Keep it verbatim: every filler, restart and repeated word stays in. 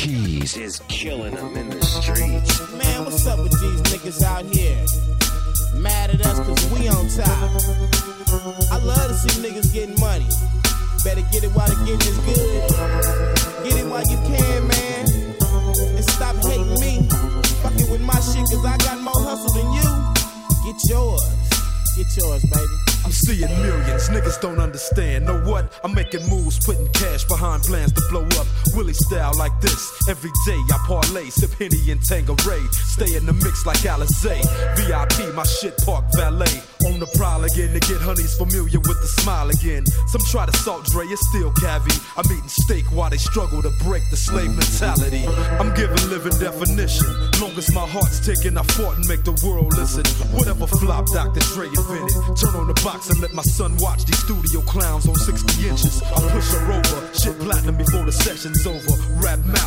Keys is killing them in the streets. Man, what's up with these niggas out here? Mad at us cause we on top. I love to see niggas getting money. Better get it while the getting is good. Get it while you can, man. And stop hating me. Fucking with my shit cause I got more hustle than you. Get yours. Get yours, baby. I'm seeing millions, niggas don't understand. Know what? I'm making moves, putting cash behind plans to blow up. Willie style like this. Every day I parlay, sip Henny and Tangeray. Stay in the mix like Alizé. V I P, my shit park valet. On the prowl again to get honeys familiar with the smile again. Some try to salt Dre, it's still cavi. I'm eating steak while they struggle to break the slave mentality. I'm giving living definition. Long as my heart's ticking, I fought and make the world listen. Whatever flop Doctor Dre invented. Turn on the box and let my son watch these studio clowns on sixty inches. I push her over, shit platinum before the session's over. Rap mouth